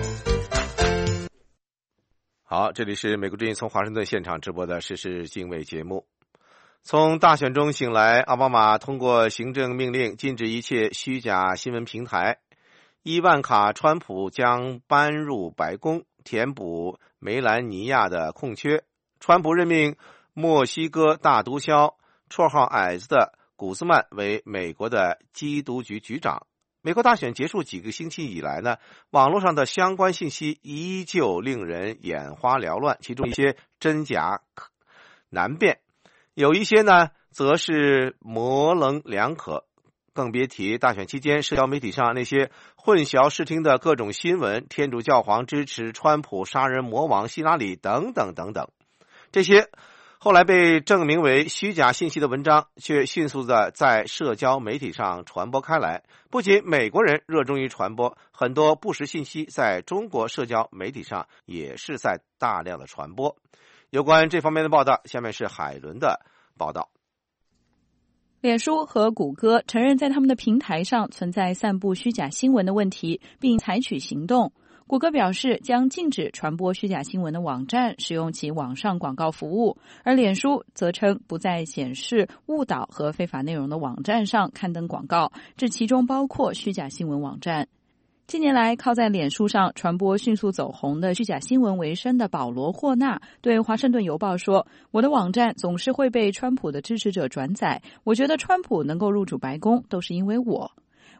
好，这里是美国之音从华盛顿现场直播的时事经纬节目。从大选中醒来，奥巴马通过行政命令禁止一切虚假新闻平台。伊万卡·川普将搬入白宫，填补梅兰妮亚的空缺。川普任命墨西哥大毒枭绰号矮子的古兹曼为美国的缉毒局局长。美国大选结束几个星期以来呢，网络上的相关信息依旧令人眼花缭乱，其中一些真假难辨，有一些呢则是模棱两可。更别提大选期间社交媒体上那些混淆视听的各种新闻，天主教皇支持川普，杀人魔王希拉里等等等等，这些后来被证明为虚假信息的文章却迅速的在社交媒体上传播开来。不仅美国人热衷于传播，很多不实信息在中国社交媒体上也是在大量的传播。有关这方面的报道，下面是海伦的报道。 脸书和谷歌承认在他们的平台上存在散布虚假新闻的问题，并采取行动。谷歌表示将禁止传播虚假新闻的网站使用其网上广告服务，而脸书则称不在显示误导和非法内容的网站上刊登广告，这其中包括虚假新闻网站。近年来，靠在脸书上传播迅速走红的虚假新闻为生的保罗·霍纳对《华盛顿邮报》说：“我的网站总是会被川普的支持者转载，我觉得川普能够入主白宫都是因为我。”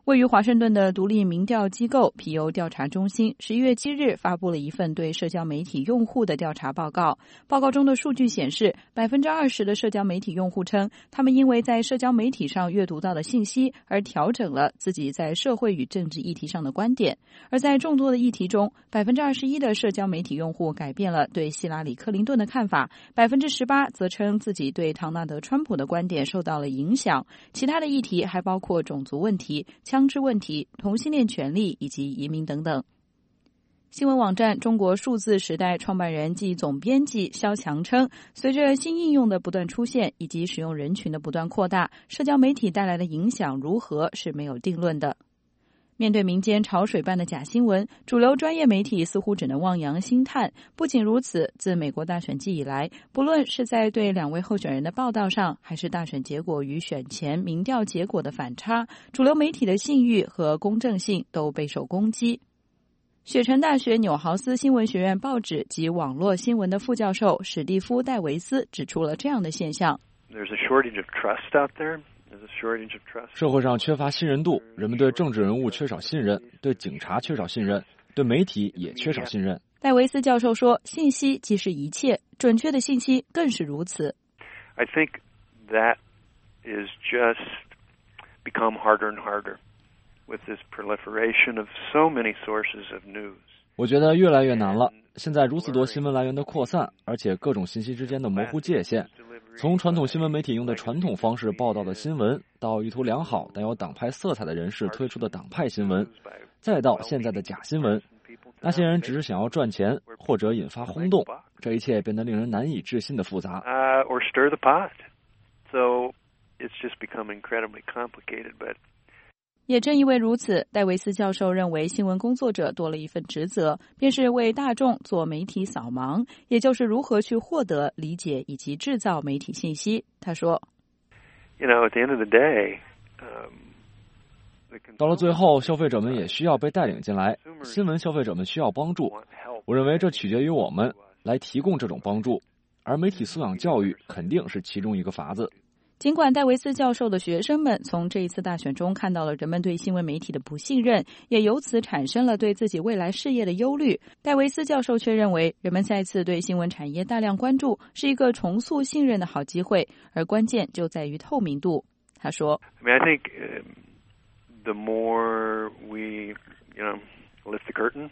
位于华盛顿的独立民调机构皮尤调查中心11月7日发布了一份对社交媒体用户的调查报告。报告中的数据显示， 20% 的社交媒体用户称，他们因为在社交媒体上阅读到的信息而调整了自己在社会与政治议题上的观点。而在众多的议题中， 21% 的社交媒体用户改变了对希拉里·克林顿的看法， 18% 则称自己对唐纳德·川普的观点受到了影响。其他的议题还包括种族问题、枪支问题、同性恋权利以及移民等等。新闻网站中国数字时代创办人暨总编辑肖强称，随着新应用的不断出现以及使用人群的不断扩大，社交媒体带来的影响如何是没有定论的。面对民间潮水般的假新闻，主流专业媒体似乎只能望洋兴叹。不仅如此，自美国大选季以来，不论是在对两位候选人的报道上，还是大选结果与选前民调结果的反差，主流媒体的信誉和公正性都备受攻击。雪城大学纽豪斯新闻学院报纸及网络新闻的副教授史蒂夫·戴维斯指出了这样的现象。 There's a shortage of trust out there. 社会上缺乏信任度，人们对政治人物缺少信任，对警察缺少信任，对媒体也缺少信任。 戴维斯教授说，信息即是一切，准确的信息更是如此。 I think that is just become harder and harder with this proliferation of so many sources of news. 我觉得越来越难了，现在如此多新闻来源的扩散，而且各种信息之间的模糊界限。从传统新闻媒体用的传统方式报道的新闻，到意图良好但有党派色彩的人士推出的党派新闻，再到现在的假新闻，那些人只是想要赚钱或者引发轰动，这一切变得令人难以置信的复杂。 Or stir the pot. So it's just become incredibly complicated, but 也正因为如此，戴维斯教授认为新闻工作者多了一份职责，便是为大众做媒体扫盲，也就是如何去获得、理解以及制造媒体信息。他说 at the end of the day, 到了最后，消费者们也需要被带领进来，新闻消费者们需要帮助。我认为这取决于我们来提供这种帮助，而媒体素养教育肯定是其中一个法子。 尽管戴维斯教授的学生们从这一次大选中看到了人们对新闻媒体的不信任，也由此产生了对自己未来事业的忧虑，戴维斯教授却认为人们再次对新闻产业大量关注是一个重塑信任的好机会，而关键就在于透明度。他说 I think the more we, lift the curtain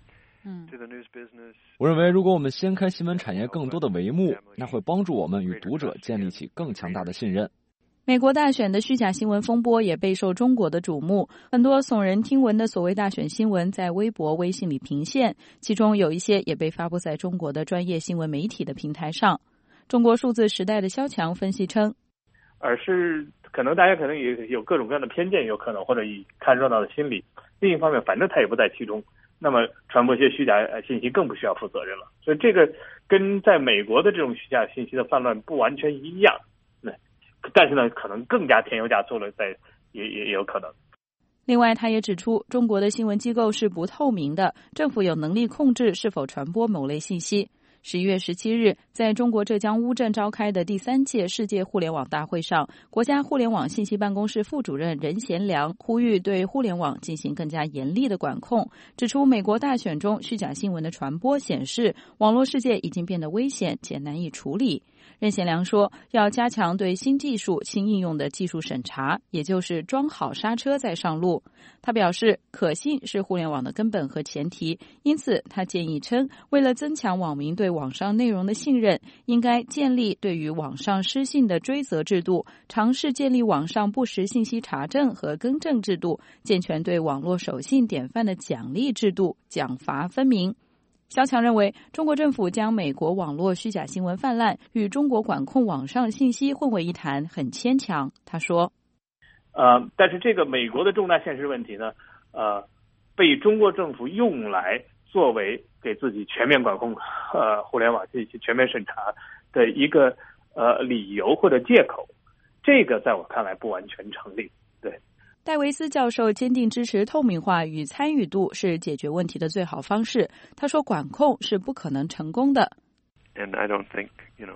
to the news business. 我认为如果我们掀开新闻产业更多的帷幕，那会帮助我们与读者建立起更强大的信任。 美国大选的虚假新闻风波也备受中国的瞩目，很多耸人听闻的所谓大选新闻在微博、微信里频现，其中有一些也被发布在中国的专业新闻媒体的平台上。中国数字时代的肖强分析称， 而是可能大家可能也有各种各样的偏见，有可能或者以看热闹的心理。另一方面，反正他也不在其中，那么传播一些虚假信息更不需要负责任了。所以这个跟在美国的这种虚假信息的泛滥不完全一样，但是呢，可能更加添油加醋了，也有可能。 另外，他也指出，中国的新闻机构是不透明的，政府有能力控制是否传播某类信息。11月17日，在中国浙江乌镇召开的第3届世界互联网大会上，国家互联网信息办公室副主任任贤良呼吁对互联网进行更加严厉的管控，指出美国大选中虚假新闻的传播显示，网络世界已经变得危险且难以处理。任贤良说，要加强对新技术、新应用的技术审查，也就是装好刹车再上路。他表示，可信是互联网的根本和前提，因此他建议称，为了增强网民对网上内容的信任，应该建立对于网上失信的追责制度，尝试建立网上不实信息查证和更正制度，健全对网络守信典范的奖励制度，奖罚分明。肖强认为，中国政府将美国网络虚假新闻泛滥与中国管控网上信息混为一谈很牵强。他说， 但是这个美国的重大现实问题呢，被中国政府用来作为给自己全面管控互联网信息全面审查的一个理由或者借口，这个在我看来不完全成立。对。 戴维斯教授坚定支持透明化与参与度是解决问题的最好方式。他说，管控是不可能成功的。 And I don't think,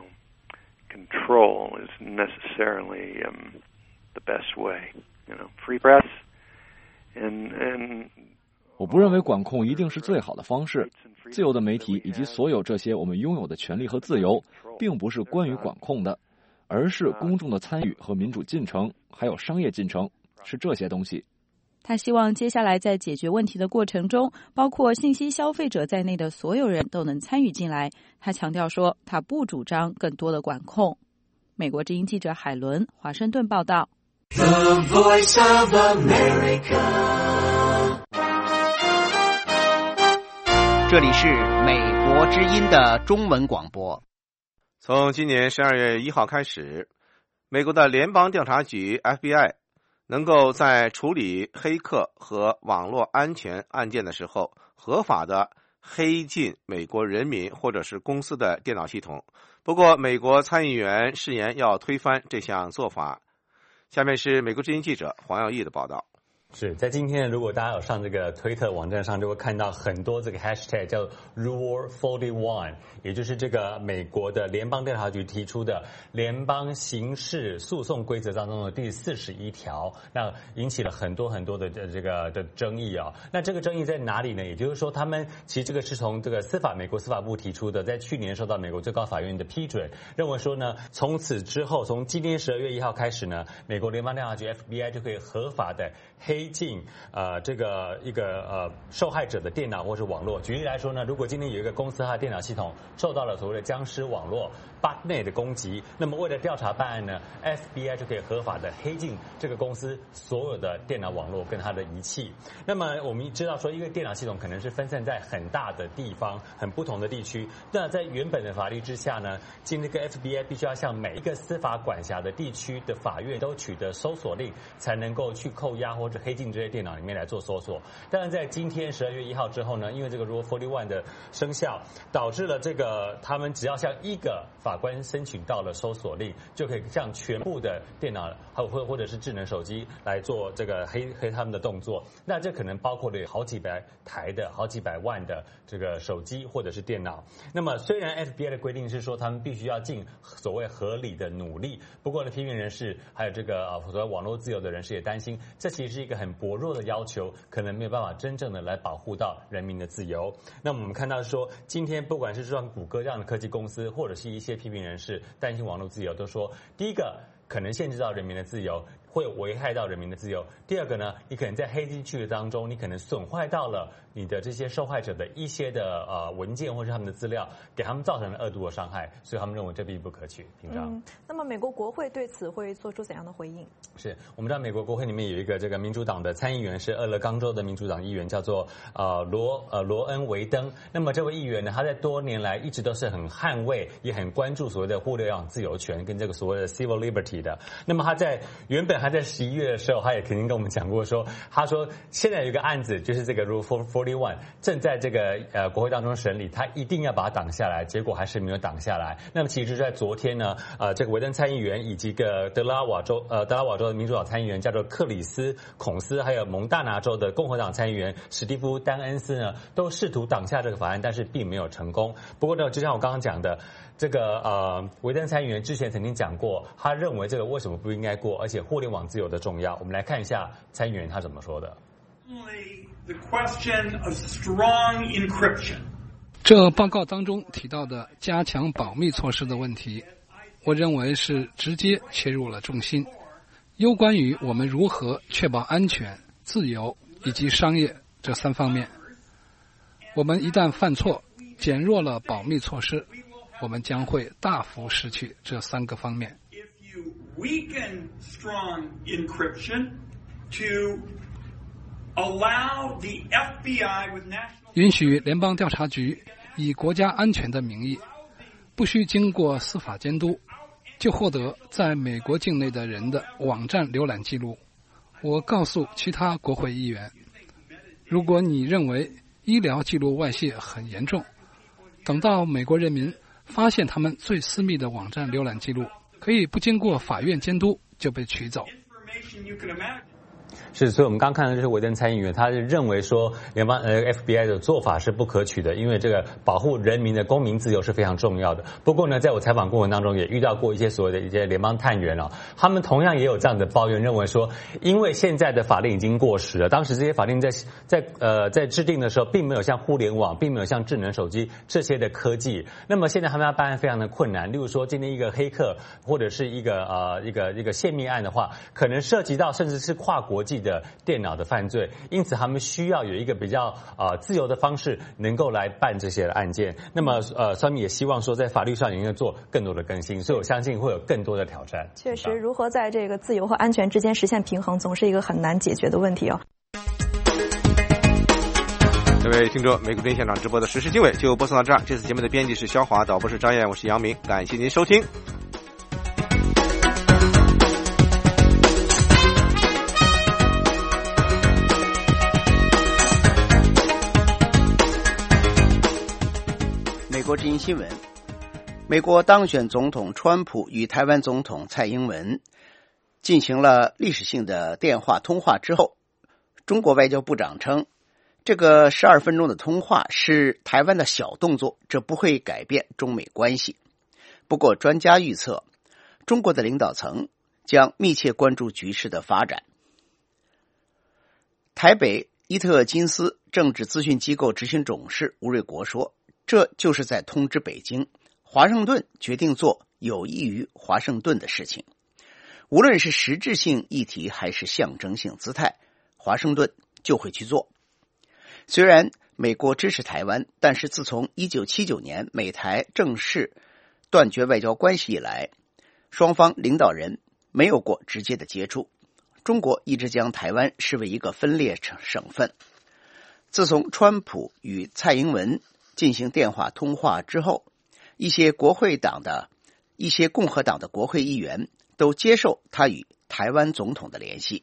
control is necessarily the best way. Free press 我不认为管控一定是最好的方式。自由的媒体以及所有这些我们拥有的权利和自由，并不是关于管控的，而是公众的参与和民主进程，还有商业进程，是这些东西。 他希望接下来在解决问题的过程中，包括信息消费者在内的所有人都能参与进来。他强调说，他不主张更多的管控。美国之音记者海伦，华盛顿报道。 The Voice of America。 这里是美国之音的中文广播。 从今年12月1号开始，美国的联邦调查局 FBI 能够在处理黑客和网络安全案件的时候，合法的黑进美国人民或者是公司的电脑系统。不过，美国参议员誓言要推翻这项做法。下面是美国之音记者黄耀义的报道。 是在今天，如果大家有上这个推特网站上，就会看到很多这个 hashtag 叫 Rule 41，也就是这个美国的联邦调查局提出的联邦刑事诉讼规则当中的第41条，那引起了很多的这个的争议啊。那这个争议在哪里呢？也就是说，他们其实这个是从这个美国司法部提出的，在去年受到美国最高法院的批准，认为说呢，从此之后，从今年12月1号开始呢，美国联邦调查局 FBI 就可以合法的黑进这个一个受害者的电脑或是网络。举例来说呢，如果今天有一个公司它的电脑系统受到了所谓的僵尸网络 botnet 的攻击，那么为了调查办案呢 ，FBI 就可以合法的黑进这个公司所有的电脑网络跟它的仪器。那么我们知道说，一个电脑系统可能是分散在很大的地方、很不同的地区。那在原本的法律之下呢，今天这个 FBI 必须要向每一个司法管辖的地区的法院都取得搜索令，才能够去扣押或者黑进这些电脑里面来做搜索。但是在今天12月1号之后呢，因为这个 Rule 41的生效，导致了这个他们只要向一个法官申请到了搜索令，就可以向全部的电脑或者是智能手机来做这个黑他们的动作。那这可能包括了好几百台的、好几百万的这个手机或者是电脑。那么虽然 FBI 的规定是说他们必须要尽所谓合理的努力，不过呢，批评人士还有这个所谓网络自由的人士也担心，这其实是一个很薄弱的要求，可能没有办法真正的来保护到人民的自由。那么我们看到说，今天不管是像谷歌这样的科技公司，或者是一些批评人士担心网络自由，都说第一个可能限制到人民的自由，会危害到人民的自由。第二个呢，你可能在黑进去的当中，你可能损坏到了你的这些受害者的一些的文件或是他们的资料，给他们造成了恶度的伤害，所以他们认为这并不可取。平常。 那么美国国会对此会做出怎样的回应？ 是我们知道美国国会里面有一个这个民主党的参议员，是俄勒冈州的民主党议员，叫做罗恩维登。那么这位议员呢，他在多年来一直都是很捍卫也很关注所谓的互联网自由权跟这个所谓的 civil liberty 的。那么他原本他在11月的时候，他也肯定跟我们讲过说，他说现在有一个案子，就是这个 Rule 41正在这个国会当中审理，他一定要把它挡下来，结果还是没有挡下来。那么其实在昨天呢，这个维登参议员以及个德拉瓦州的民主党参议员叫做克里斯孔斯，还有蒙大拿州的共和党参议员史蒂夫丹恩斯呢，都试图挡下这个法案，但是并没有成功。不过呢，就像我刚刚讲的，这个维登参议员之前曾经讲过，他认为这个为什么不应该过，而且互联网自由的重要。我们来看一下参议员他怎么说的。 The question of strong encryption. 这报告当中提到的加强保密措施的问题，我认为是直接切入了重心，攸关于我们如何确保安全、自由以及商业这3方面。我们一旦犯错，减弱了保密措施，我们将会大幅失去这3个方面。 If you weaken strong encryption to allow the FBI with national 允许联邦调查局以国家安全的名义，不需经过司法监督，就获得在美国境内的人的网站浏览记录。我告诉其他国会议员，如果你认为医疗记录外泄很严重，等到美国人民发现他们最私密的网站浏览记录，可以不经过法院监督就被取走。 是，所以我们刚看到就是维登参议员，他认为说联邦FBI 的做法是不可取的，因为这个保护人民的公民自由是非常重要的。不过呢，在我采访过程当中也遇到过一些所谓的一些联邦探员哦，他们同样也有这样的抱怨，认为说，因为现在的法令已经过时了，当时这些法令在制定的时候，并没有像互联网，并没有像智能手机这些的科技，那么现在他们要办案非常的困难。例如说，今天一个黑客或者是一个泄密案的话，可能涉及到甚至是跨国际的电脑的犯罪，因此他们需要有一个比较自由的方式能够来办这些案件。那么酸米也希望说在法律上也应该做更多的更新，所以我相信会有更多的挑战。 确实，如何在这个自由和安全之间实现平衡，总是一个很难解决的问题哦。 各位听众，美国之音现场直播的时事经纬就播送到这儿。这次节目的编辑是肖华，导播是张燕，我是杨明，感谢您收听。 美国之音新闻：美国当选总统川普与台湾总统蔡英文进行了历史性的电话通话之后，中国外交部长称，这个12分钟的通话是台湾的小动作，这不会改变中美关系。不过专家预测，中国的领导层将密切关注局势的发展。台北伊特金斯政治咨询机构执行董事吴瑞国说，这就是在通知北京，华盛顿决定做有益于华盛顿的事情。无论是实质性议题还是象征性姿态，华盛顿就会去做。虽然美国支持台湾，但是自从1979年美台正式断绝外交关系以来，双方领导人没有过直接的接触。中国一直将台湾视为一个分裂省份。自从川普与蔡英文进行电话通话之后，一些共和党的国会议员都接受他与台湾总统的联系。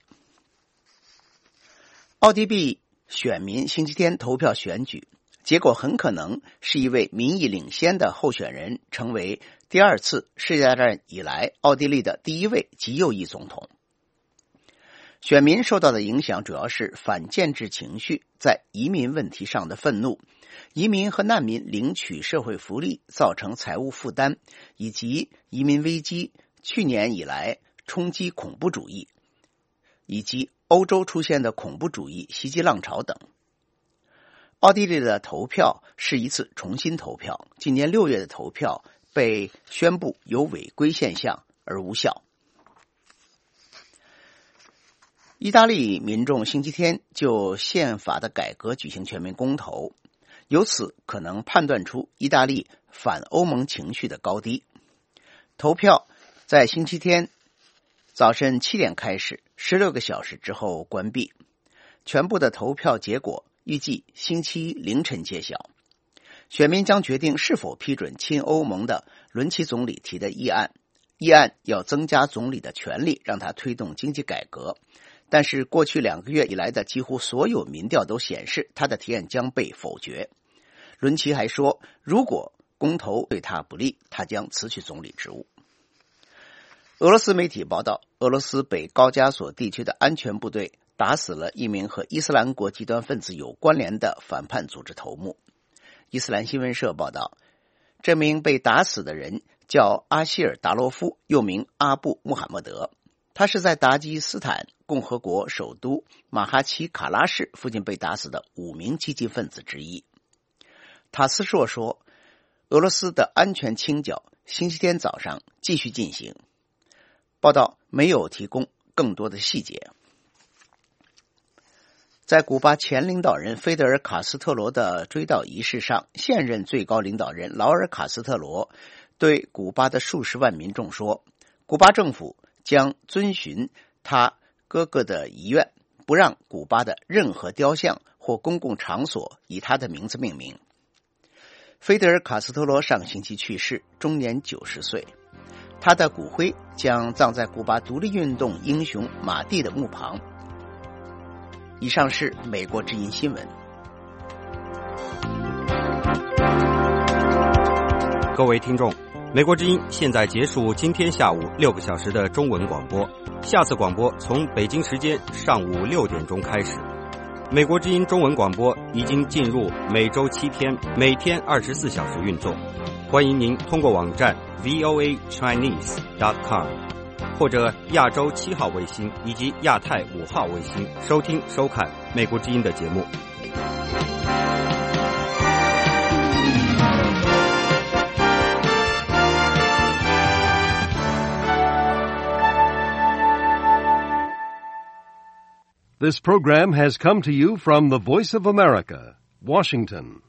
奥地利选民星期天投票选举，结果很可能是一位民意领先的候选人成为第二次世界大战以来奥地利的第一位极右翼总统。选民受到的影响主要是反建制情绪，在移民问题上的愤怒，移民和难民领取社会福利造成财务负担，以及移民危机去年以来冲击恐怖主义，以及欧洲出现的恐怖主义袭击浪潮等。奥地利的投票是一次重新投票，今年6月的投票被宣布有违规现象而无效。意大利民众星期天就宪法的改革举行全民公投，由此可能判断出意大利反欧盟情绪的高低。投票在星期天早晨7点开始，16个小时之后关闭。全部的投票结果预计星期凌晨揭晓。选民将决定是否批准亲欧盟的伦齐总理提的议案。议案要增加总理的权力，让他推动经济改革。但是过去2个月以来的几乎所有民调都显示，他的提案将被否决。伦齐还说，如果公投对他不利，他将辞去总理职务。俄罗斯媒体报道，俄罗斯北高加索地区的安全部队打死了一名和伊斯兰国极端分子有关联的反叛组织头目。伊斯兰新闻社报道，这名被打死的人叫阿希尔达罗夫，又名阿布穆罕默德。他是在达吉斯坦共和国首都马哈奇卡拉市附近被打死的5名激进分子之一。塔斯社说，俄罗斯的安全清剿星期天早上继续进行。报道没有提供更多的细节。在古巴前领导人菲德尔·卡斯特罗的追悼仪式上，现任最高领导人劳尔·卡斯特罗对古巴的数十万民众说，古巴政府将遵循他哥哥的遗愿，不让古巴的任何雕像或公共场所以他的名字命名。菲德尔·卡斯特罗上星期去世，终年90岁。他的骨灰将葬在古巴独立运动英雄马蒂的墓旁。以上是美国之音新闻。 各位听众， 美国之音现在结束今天下午6个小时的中文广播，下次广播从北京时间上午6点钟开始。美国之音中文广播已经进入每周7天，每天24小时运作。欢迎您通过网站 voachinese.com 或者亚洲7号卫星以及亚太5号卫星收听收看美国之音的节目。 This program has come to you from the Voice of America, Washington.